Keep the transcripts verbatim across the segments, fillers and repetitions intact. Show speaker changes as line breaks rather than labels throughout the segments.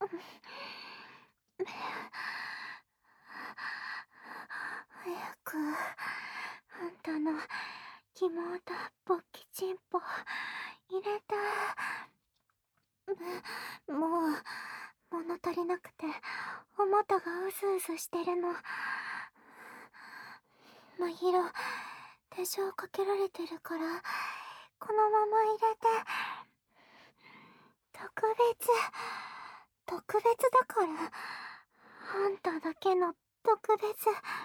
早くあんたの肝だポッキチンポ入れて。もう物足りなくてお股がうずうずしてるの。まひろ手錠かけられてるからこのまま入れて。特別特別だから、あんただけの特別。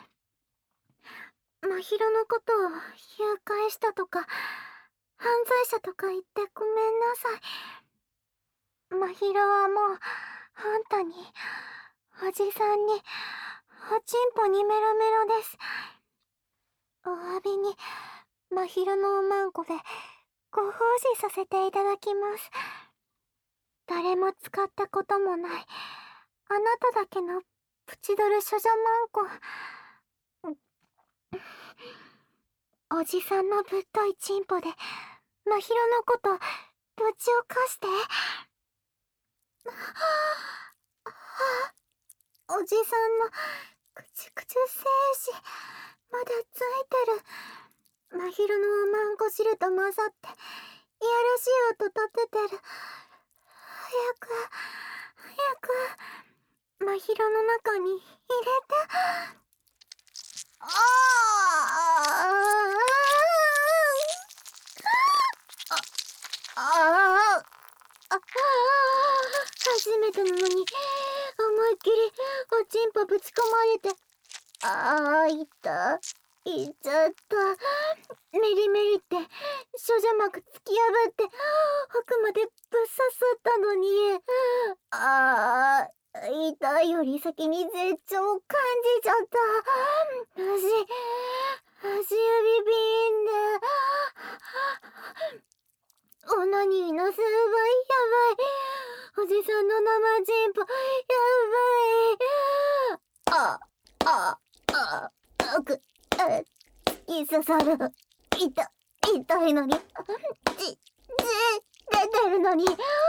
まひろのことを誘拐したとか犯罪者とか言ってごめんなさい。まひろはもうあんたに、おじさんに、おちんぽにメロメロです。お詫びにまひろのおまんこでご奉仕させていただきます。誰も使ったこともないあなただけのプチドル処女マンコ。おじさんのぶっといチンポでまひろのことぶちをかして。おじさんのくちくち精子まだついてる。まひろのおまんこ汁と混ざっていやらしい音立ててる。早く早くまひろの中に入れて。ああああああ、初めてなのに思いっきりおちんぽぶち込まれて、ああ、いたいっちゃった。メリメリって処女膜突き破って奥までぶっ刺さったのに、ああ、痛いより先に絶頂を感じちゃった。足足指ビーンでオナニーの数倍やばい。おじさんの生チンポやばい。ああああくあ突き刺さる。痛痛いのにじじ出てるのにおじさん容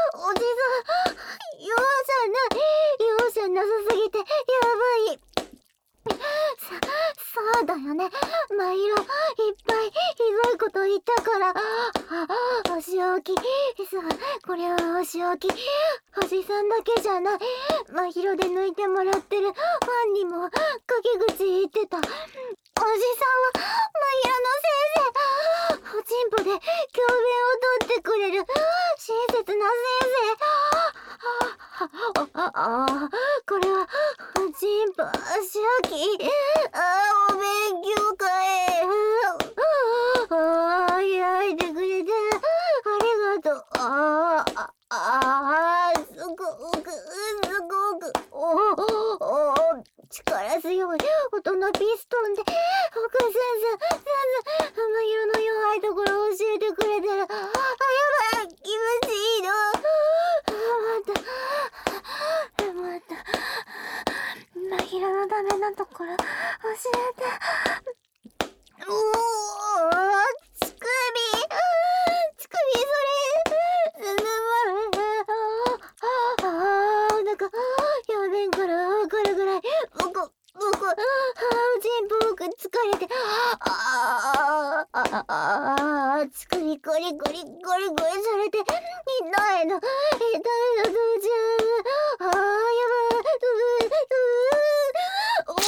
赦ない容赦なさすぎてやばい。さ、そうだよね。まひろ、いっぱいひどいこと言ったから。あ、お仕置き。さ、これはお仕置き。おじさんだけじゃない。まひろで抜いてもらってるファンにも陰口言ってた。おじさんは、まひろの先生。おちんぽで教鞭をとってくれる親切な先生。ああ、これはおちんぽ足置き。ああ、お勉強会。ああ、開いてくれてありがとう。ああ、ああ、すごくすごくおお力強い音のピストンで奥先生先生まひろの弱いところを教えてくれてる。あ、やばい、気持ちいいの。またまたまひろのダメなところ教えて。おお乳首乳首それああお腹やべんからわかるぐらい僕僕あ全部僕疲れてああああ乳首ゴリゴリゴリゴリされて痛いの痛いのどうじゃああやばいううお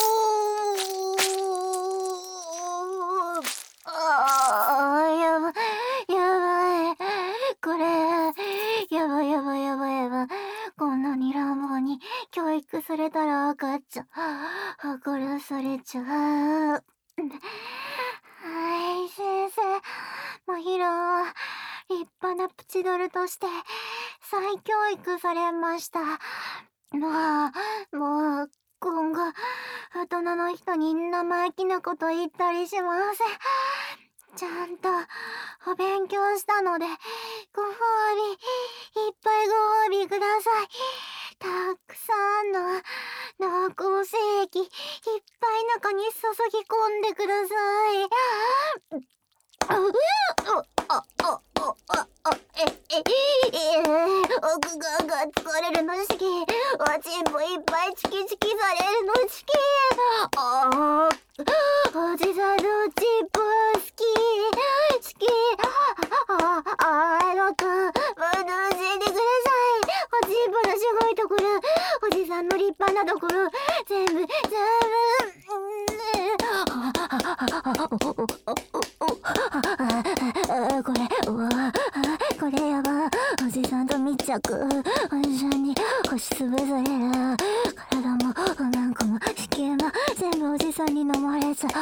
おああやばいやばいこれやばいやばいやばいやばいこんなに乱暴に教育されたら赤ちゃん殺されちゃう。はい先生まひろは立派なプチドルとして再教育されました。もうもう今後大人の人に生意気なこと言ったりしません。ちゃんとお勉強したのでご褒美いっぱいご褒美ください。たくさんの濃厚精液いっぱい中に注ぎ込んでください。ああああああえええ奥側が疲れるのしきおちんぽいっぱいチキチキされるのチキ。ああ、おじさんのおちんぽ好き。チキ。ああ、あのくん、もっと教えてください。おちんぽのすごいところ、おじさんの立派なところ、全部、全部。これ、うわ、これやば。おじさんと密着。おじさんに押しつぶされる。体も、なんかも、子宮も、全部おじさんに飲まれちゃう。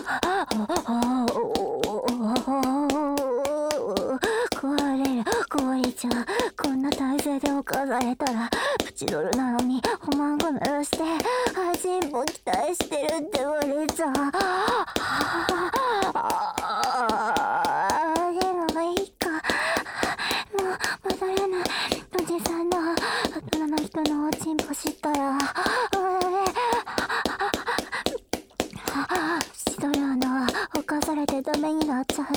壊れる、壊れちゃう。こんな体勢で犯されたら、プチドルなのに、おまんご鳴らして、あ、進歩期待してるって言われちゃう。でもいいか。もう戻れない。おじさんの大人の人のおちんぽ知ったら、プチドルの犯されてダメになっちゃった。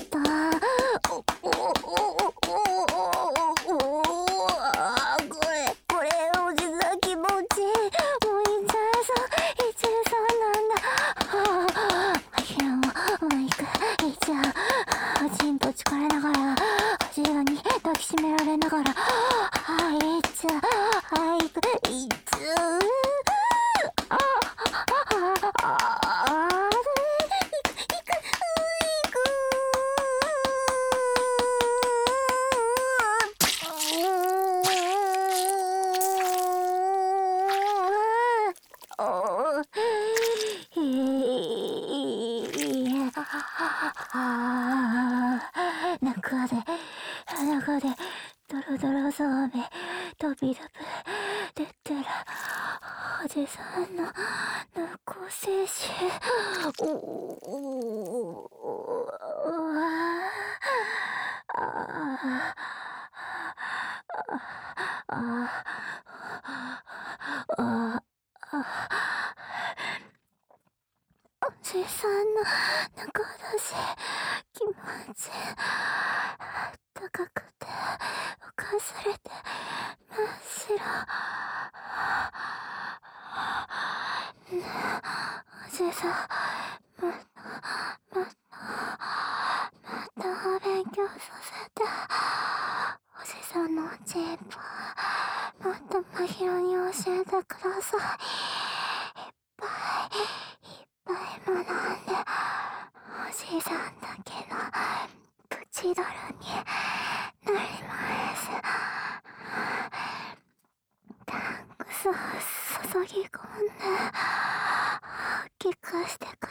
中で、中で、ドロドロそうめ、飛び出ぶ、出てる、おじさんの、ぬこ精子、おおおああああおじさんの中だし、気持ち高くて犯されて真っ白。ねえ、おじさん、またまたまた勉強させて。おじさんのおちんぽ、もっと真宙に教えてください。いっぱいいっぱい学んで、おじさんだけのプチドルになります。タンクスを注ぎ込んで、聞かしてく